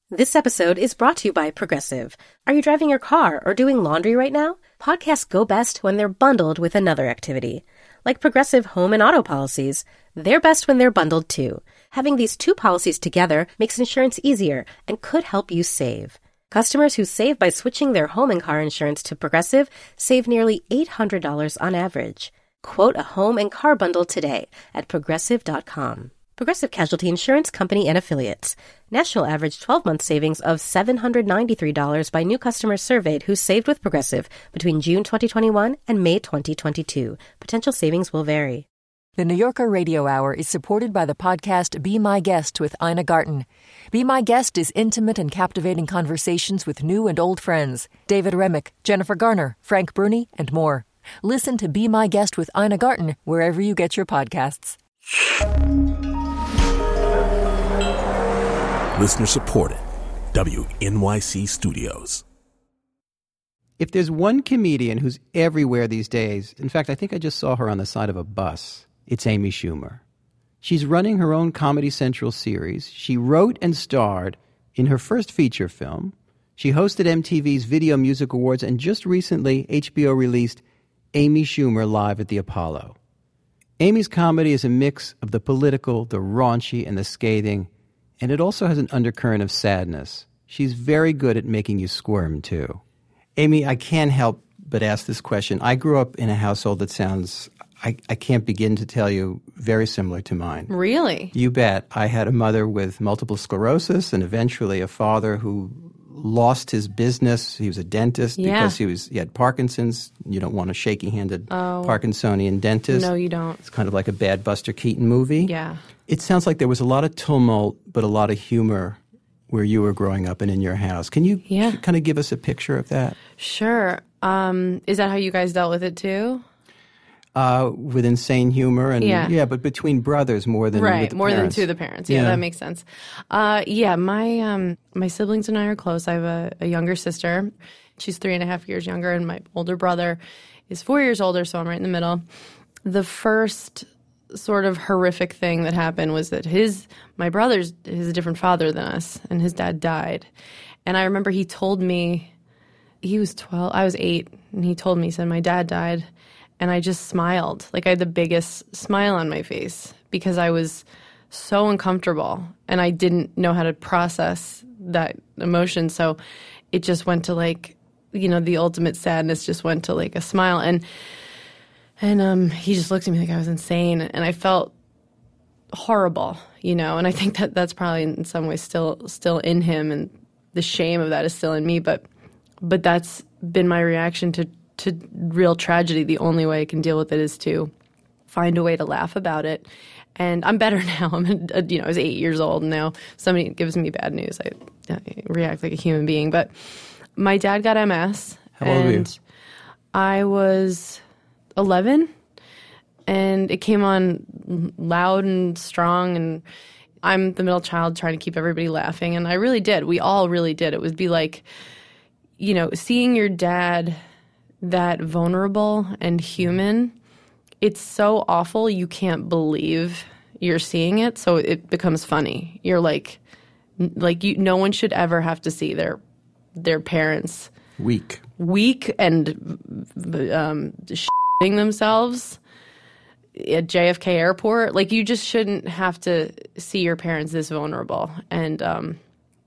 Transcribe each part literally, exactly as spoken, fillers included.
This episode is brought to you by Progressive. Are you driving your car or doing laundry right now? Podcasts go best when they're bundled with another activity. Like Progressive home and auto policies, they're best when they're bundled too. Having these two policies together makes insurance easier and could help you save. Customers who save by switching their home and car insurance to Progressive save nearly eight hundred dollars on average. Quote a home and car bundle today at progressive dot com. Progressive Casualty Insurance Company and Affiliates. National average twelve-month savings of seven hundred ninety-three dollars by new customers surveyed who saved with Progressive between June twenty twenty-one and May twenty twenty-two. Potential savings will vary. The New Yorker Radio Hour is supported by the podcast Be My Guest with Ina Garten. Be My Guest is intimate and captivating conversations with new and old friends. David Remick, Jennifer Garner, Frank Bruni, and more. Listen to Be My Guest with Ina Garten wherever you get your podcasts. Listener supported. W N Y C Studios. If there's one comedian who's everywhere these days, in fact, I think I just saw her on the side of a bus, it's Amy Schumer. She's running her own Comedy Central series. She wrote and starred in her first feature film. She hosted M T V's Video Music Awards, and just recently, H B O released Amy Schumer Live at the Apollo. Amy's comedy is a mix of the political, the raunchy, and the scathing, and it also has an undercurrent of sadness. She's very good at making you squirm, too. Amy, I can't help but ask this question. I grew up in a household that sounds, I, I can't begin to tell you, very similar to mine. Really? You bet. I had a mother with multiple sclerosis and eventually a father who lost his business. He was a dentist yeah. because he was he had Parkinson's. You don't want a shaky-handed oh. Parkinsonian dentist. No, you don't. It's kind of like a bad Buster Keaton movie. Yeah. It sounds like there was a lot of tumult, but a lot of humor where you were growing up and in your house. Can you yeah. kind of give us a picture of that? Sure. Um, is that how you guys dealt with it too? Uh, with insane humor and yeah. yeah, but between brothers more than right, with the more parents. than to the parents. Yeah, yeah, that makes sense. Uh, yeah, my um, my siblings and I are close. I have a, a younger sister. She's three and a half years younger, and my older brother is four years older. So I'm right in the middle. The first sort of horrific thing that happened was that his my brother's is a different father than us, and his dad died. And I remember he told me he was twelve. I was eight, and he told me he said my dad died. And I just smiled. Like I had the biggest smile on my face because I was so uncomfortable and I didn't know how to process that emotion. So it just went to like, you know, the ultimate sadness just went to like a smile. And and um, he just looked at me like I was insane. And I felt horrible, you know. And I think that that's probably in some ways still still in him. And the shame of that is still in me. But but that's been my reaction to to real tragedy. The only way I can deal with it is to find a way to laugh about it. And I'm better now. I'm, a, you know, I was eight years old, and now somebody gives me bad news, I, I react like a human being. But my dad got M S. How old were you? I was eleven, and it came on loud and strong, and I'm the middle child trying to keep everybody laughing, and I really did. We all really did. It would be like, you know, seeing your dad that vulnerable and human, it's so awful you can't believe you're seeing it, so it becomes funny. You're like, like you, no one should ever have to see their their parents weak, weak and um, shitting themselves at J F K Airport. Like you just shouldn't have to see your parents this vulnerable. And um,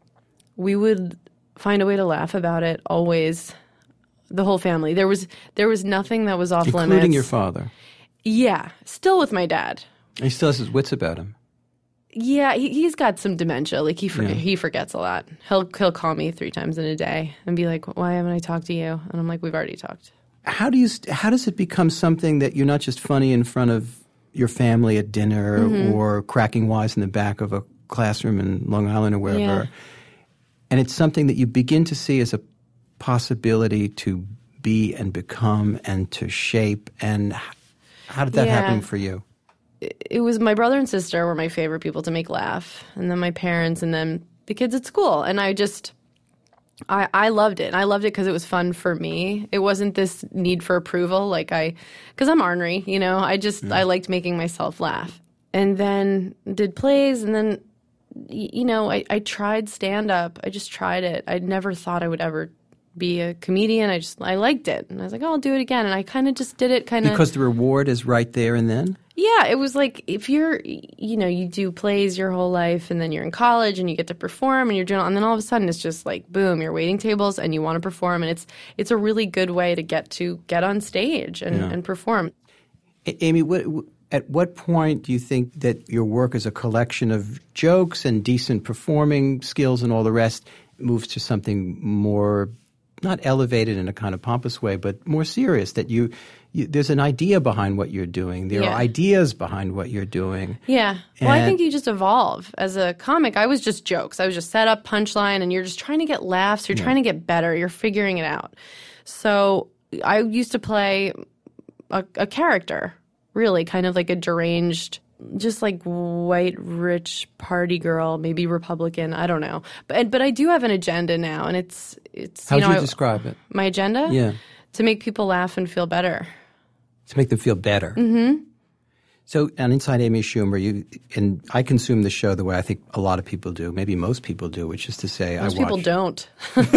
we would find a way to laugh about it always. The whole family. There was there was nothing that was off limits. Including your father. Yeah. Still with my dad. He still has his wits about him. Yeah, he, he's got some dementia. Like he for, yeah. he forgets a lot. He'll he'll call me three times in a day and be like, "Why haven't I talked to you?" And I'm like, "We've already talked." How do you how does it become something that you're not just funny in front of your family at dinner mm-hmm. or cracking wise in the back of a classroom in Long Island or wherever, yeah. and it's something that you begin to see as a possibility to be and become and to shape? And how did that yeah. happen for you? It was my brother and sister were my favorite people to make laugh, and then my parents, and then the kids at school. And I just, I, I loved it. And I loved it because it was fun for me. It wasn't this need for approval, like I, because I'm ornery, you know. I just, yeah. I liked making myself laugh. And then did plays, and then you know, I, I tried stand-up. I just tried it. I never thought I would ever be a comedian. I just, I liked it. And I was like, oh, I'll do it again. And I kind of just did it kind of. Because the reward is right there and then? Yeah, it was like if you're, you know, you do plays your whole life and then you're in college and you get to perform and you're doing, and then all of a sudden it's just like, boom, you're waiting tables and you want to perform. And it's it's a really good way to get to get on stage and, yeah. and perform. A- Amy, what, at what point do you think that your work as a collection of jokes and decent performing skills and all the rest moves to something more, not elevated in a kind of pompous way, but more serious, that you, you there's an idea behind what you're doing. There yeah. are ideas behind what you're doing. Yeah. And well, I think you just evolve. As a comic, I was just jokes. I was just set up, punchline, and you're just trying to get laughs. You're yeah. trying to get better. You're figuring it out. So I used to play a, a character, really, kind of like a deranged, just like white, rich party girl, maybe Republican. I don't know. But but I do have an agenda now, and it's it's. How you would know, you I, describe it? My agenda? Yeah. To make people laugh and feel better. To make them feel better. Mm-hmm. So on Inside Amy Schumer, you and I consume the show the way I think a lot of people do, maybe most people do, which is to say, most I watch. Most people don't.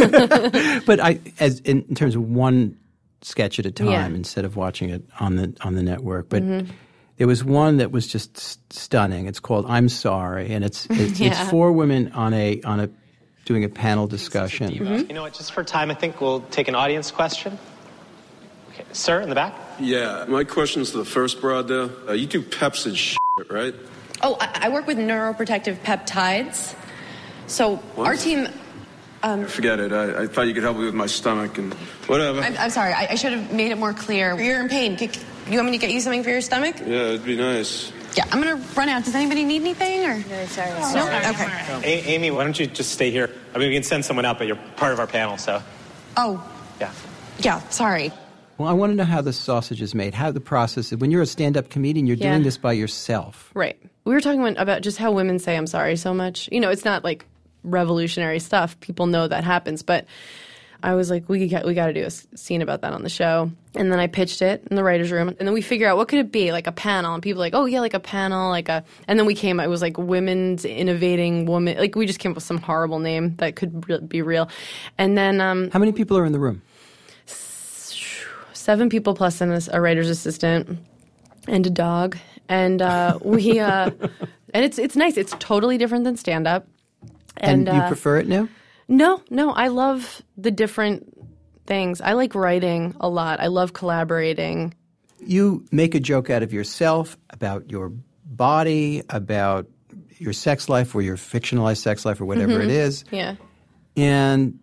But I, as in, in terms of one sketch at a time, yeah. instead of watching it on the on the network, but. Mm-hmm. There was one that was just st- stunning. It's called "I'm Sorry," and it's it's, yeah. it's four women on a on a doing a panel discussion. Mm-hmm. You know what? Just for time, I think we'll take an audience question. Okay, sir, in the back. Yeah, my question's to the first broad there. Uh, you do peps and shit, right? Oh, I, I work with neuroprotective peptides. So what? our team. Um, Forget it. I, I thought you could help me with my stomach and whatever. I'm, I'm sorry. I, I should have made it more clear. You're in pain. You want me to get you something for your stomach? Yeah, it'd be nice. Yeah, I'm going to run out. Does anybody need anything? Or? No, sorry. No? sorry. Okay. A- Amy, why don't you just stay here? I mean, we can send someone out, but you're part of our panel, so. Oh. Yeah. Yeah, sorry. Well, I want to know how the sausage is made, how the process is. When you're a stand-up comedian, you're yeah. doing this by yourself. Right. We were talking about just how women say I'm sorry so much. You know, it's not like revolutionary stuff. People know that happens, but I was like, we got, we got to do a scene about that on the show. And then I pitched it in the writer's room. And then we figure out, what could it be? Like a panel. And people were like, oh, yeah, like a panel. like a. And then we came, it was like Women's Innovating Woman. Like we just came up with some horrible name that could re- be real. And then. Um, How many people are in the room? Seven people plus an, a writer's assistant and a dog. And uh, we. Uh, and it's it's nice. It's totally different than stand-up. And, And you uh, prefer it now? No, no. I love the different things. I like writing a lot. I love collaborating. You make a joke out of yourself, about your body, about your sex life or your fictionalized sex life or whatever mm-hmm. it is. Yeah. And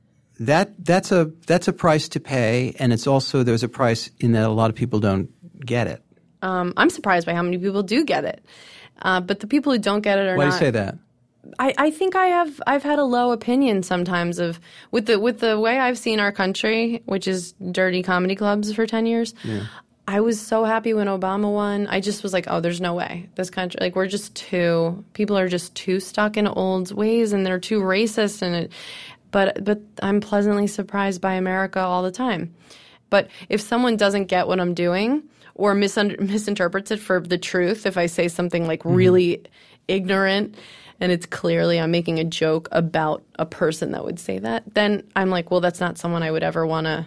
that that's a that's a price to pay, and it's also there's a price in that a lot of people don't get it. Um, I'm surprised by how many people do get it. Uh, but the people who don't get it are Why not. do you say that? I, I think I have I've had a low opinion sometimes of with the with the way I've seen our country, which is dirty comedy clubs for ten years. Yeah. I was so happy when Obama won. I just was like, oh, there's no way. This country, like we're just too people are just too stuck in old ways and they're too racist and it but but I'm pleasantly surprised by America all the time. But if someone doesn't get what I'm doing or misunder- misinterprets it for the truth, if I say something like mm-hmm. really ignorant and it's clearly I'm making a joke about a person that would say that, then I'm like, well, that's not someone I would ever want to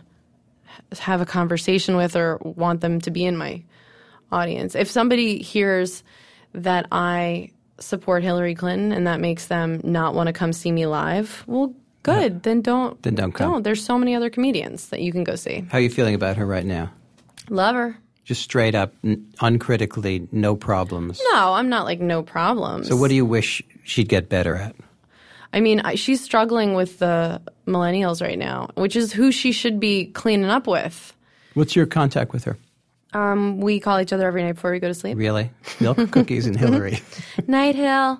have a conversation with or want them to be in my audience. If somebody hears that I support Hillary Clinton and that makes them not want to come see me live, well, good. Yeah. Then don't. Then don't come. Don't. There's so many other comedians that you can go see. How are you feeling about her right now? Love her. Just straight up, n- uncritically, no problems. No, I'm not like no problems. So what do you wish she'd get better at? I mean, I, she's struggling with the millennials right now, which is who she should be cleaning up with. What's your contact with her? Um, we call each other every night before we go to sleep. Really? Milk, cookies, and Hillary. Night Hill.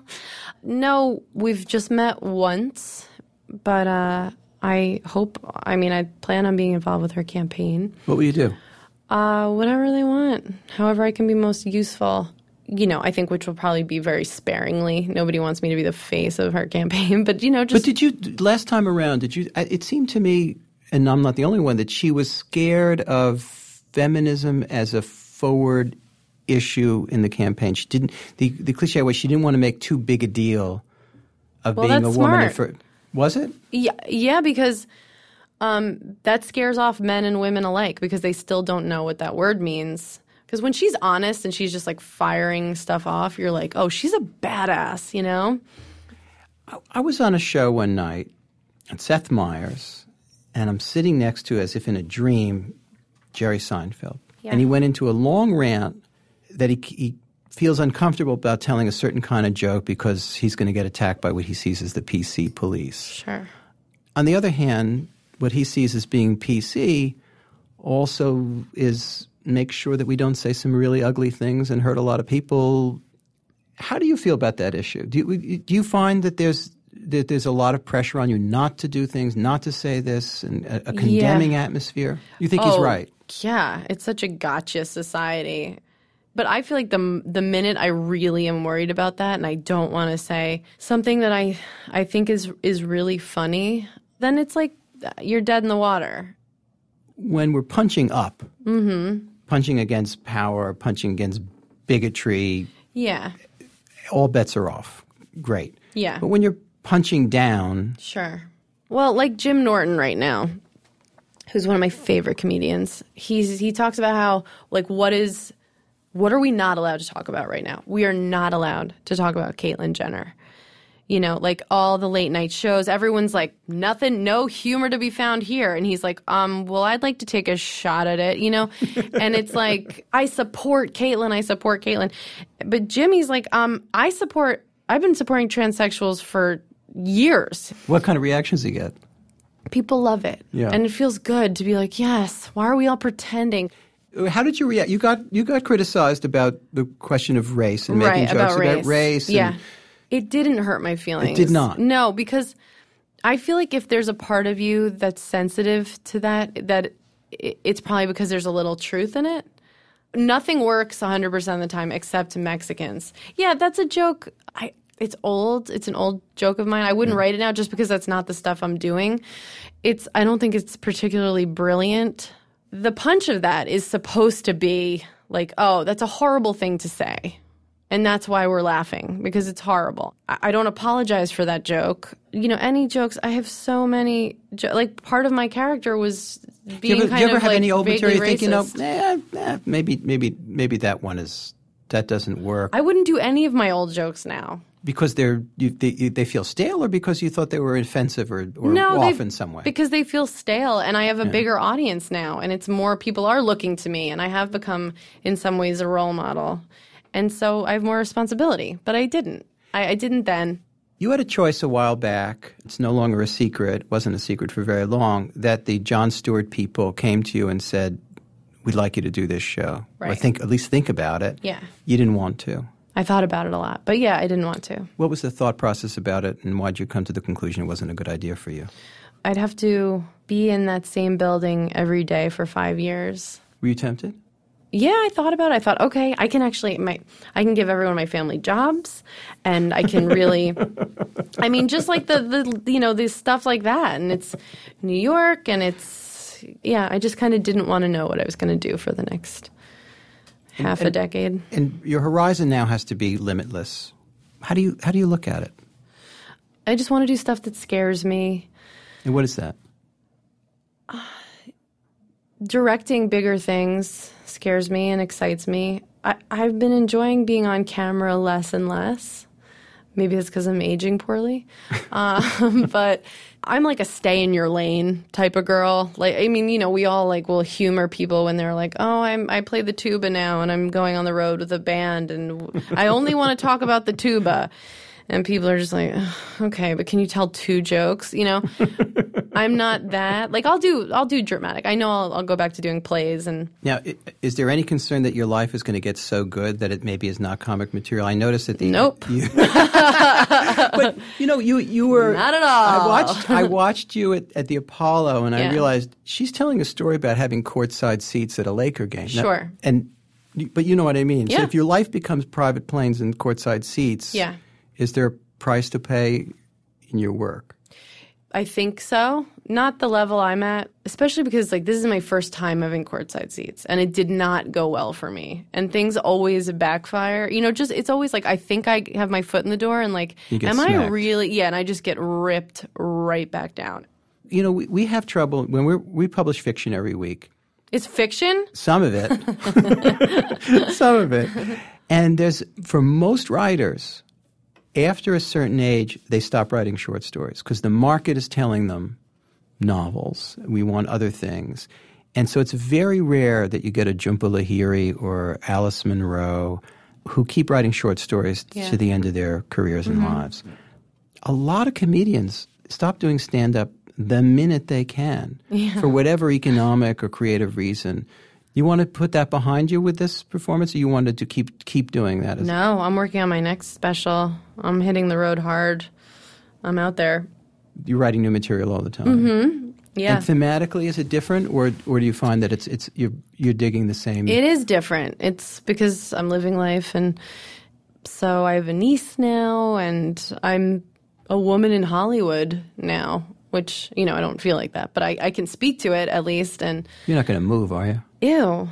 No, we've just met once, but uh, I hope, I mean, I plan on being involved with her campaign. What will you do? Uh, whatever they want, however I can be most useful. You know, I think which will probably be very sparingly. Nobody wants me to be the face of her campaign, but you know, just. But did you last time around? Did you? It seemed to me, and I'm not the only one, that she was scared of feminism as a forward issue in the campaign. She didn't. The the cliche was she didn't want to make too big a deal of Well, being a that's woman. smart. And for, was it? Yeah, yeah, because um, that scares off men and women alike because they still don't know what that word means. Because when she's honest and she's just like firing stuff off, you're like, oh, she's a badass, you know? I, I was on a show one night at Seth Meyers, and I'm sitting next to, as if in a dream, Jerry Seinfeld. Yeah. And he went into a long rant that he, he feels uncomfortable about telling a certain kind of joke because he's going to get attacked by what he sees as the P C police. Sure. On the other hand, what he sees as being P C also is make sure that we don't say some really ugly things and hurt a lot of people. How do you feel about that issue? Do you, do you find that there's that there's a lot of pressure on you not to do things, not to say this, and a, a condemning Yeah. atmosphere? You think oh, he's right? Yeah, it's such a gotcha society. But I feel like the the minute I really am worried about that and I don't want to say something that I I think is is really funny, then it's like you're dead in the water. When we're punching up, Mm-hmm. punching against power, punching against bigotry, Yeah. all bets are off. Great. Yeah. But when you're punching down, Sure. Well, like Jim Norton right now, who's one of my favorite comedians, he's he talks about how, like, what is, what are we not allowed to talk about right now? We are not allowed to talk about Caitlyn Jenner. You know, like all the late night shows, everyone's like, nothing, no humor to be found here. And he's like, um, well, I'd like to take a shot at it, you know? And it's like, I support Caitlyn, I support Caitlyn. But Jimmy's like, um, I support, I've been supporting transsexuals for years. what kind of reactions do you get? People love it. Yeah. And it feels good to be like, yes, why are we all pretending? How did you react? You got you got criticized about the question of race and making Right, jokes about race. about race. And Yeah. It didn't hurt my feelings. It did not? No, because I feel like if there's a part of you that's sensitive to that, that i- it's probably because there's a little truth in it. Nothing works one hundred percent of the time except Mexicans. Yeah, that's a joke. I It's old. It's an old joke of mine. I wouldn't write it now just because that's not the stuff I'm doing. It's. I don't think it's particularly brilliant. The punch of that is supposed to be like, oh, that's a horrible thing to say. And that's why we're laughing, because it's horrible. I, I don't apologize for that joke. You know, any jokes, I have so many, jo- like part of my character was being do you ever, kind do you ever of have like any old material you vaguely think, you know, racist. eh, eh, maybe, maybe, maybe that one is, that doesn't work I wouldn't do any of my old jokes now. because they're, you, they, you, they feel stale or because you thought they were offensive or, or No, off they- in some way? Because they feel stale, and I have a bigger audience now, and it's more people are looking to me, and I have become, in some ways, a role model. And so I have more responsibility, but I didn't. I, I didn't then. You had a choice a while back. It's no longer a secret. Wasn't a secret for very long. That the Jon Stewart people came to you and said, "We'd like you to do this show." Or Right. think, at least think about it. Yeah. You didn't want to. I thought about it a lot, but yeah, I didn't want to. What was the thought process about it, and why did you come to the conclusion it wasn't a good idea for you? I'd have to be in that same building every day for five years. Were you tempted? Yeah, I thought about it. I thought, okay, I can actually, my, I can give everyone in my family jobs, and I can really, I mean, just like the, the, you know, the stuff like that, and it's New York, and it's, yeah, I just kind of didn't want to know what I was going to do for the next half and, a decade. And your horizon now has to be limitless. How do you how do you look at it? I just want to do stuff that scares me. And what is that? Directing bigger things scares me and excites me. I, I've been enjoying being on camera less and less. Maybe it's because I'm aging poorly. Um, but I'm like a stay in your lane type of girl. Like, I mean, you know, we all like will humor people when they're like, oh, I'm, I play the tuba now and I'm going on the road with a band and I only want to talk about the tuba. And people are just like, okay, but can you tell two jokes? You know, I'm not that. Like, I'll do, I'll do dramatic. I know I'll, I'll go back to doing plays. And Now, i- is there any concern that your life is going to get so good that it maybe is not comic material? I noticed that the Nope. You, but you know, you you were Not at all. I watched I watched you at, at the Apollo, and I Yeah. realized she's telling a story about having courtside seats at a Laker game. Now- Sure. and but you know what I mean. So Yeah. if your life becomes private planes and courtside seats, Yeah. is there a price to pay in your work? I think so. Not the level I'm at, especially because like this is my first time having courtside seats, and it did not go well for me. And things always backfire. You know, just it's always like I think I have my foot in the door, and like, am smacked. I really? Yeah, and I just get ripped right back down. You know, we, we have trouble when we we publish fiction every week. It's fiction? Some of it. Some of it. And there's, for most writers, after a certain age, they stop writing short stories because the market is telling them novels. We want other things. And so it's very rare that you get a Jhumpa Lahiri or Alice Munro who keep writing short stories Yeah. to the end of their careers and Mm-hmm. lives. A lot of comedians stop doing stand-up the minute they can Yeah. for whatever economic or creative reason. You want to put that behind you with this performance, or you wanted to keep keep doing that? As No, I'm working on my next special. I'm hitting the road hard. I'm out there. You're writing new material all the time. Mm-hmm. Yeah. And thematically, is it different, or or do you find that it's it's you're you're digging the same? It is different. It's because I'm living life, and so I have a niece now, and I'm a woman in Hollywood now, which, you know, I don't feel like that, but I, I can speak to it at least. And You're not going to move, are you? ew.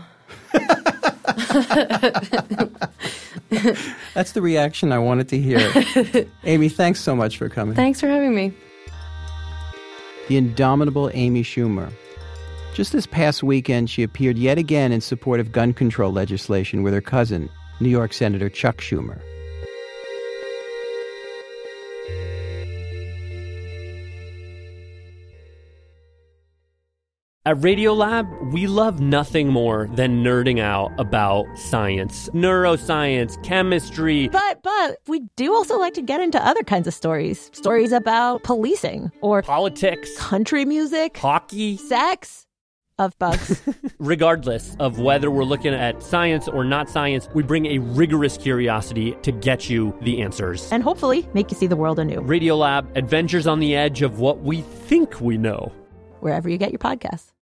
That's the reaction I wanted to hear. Amy, thanks so much for coming. Thanks for having me. The indomitable Amy Schumer. Just this past weekend, she appeared yet again in support of gun control legislation with her cousin, New York Senator Chuck Schumer. At Radiolab, we love nothing more than nerding out about science, neuroscience, chemistry. But, but, we do also like to get into other kinds of stories. Stories about policing or politics, country music, hockey, sex, of bugs. Regardless of whether we're looking at science or not science, we bring a rigorous curiosity to get you the answers. And hopefully make you see the world anew. Radiolab, adventures on the edge of what we think we know. Wherever you get your podcasts.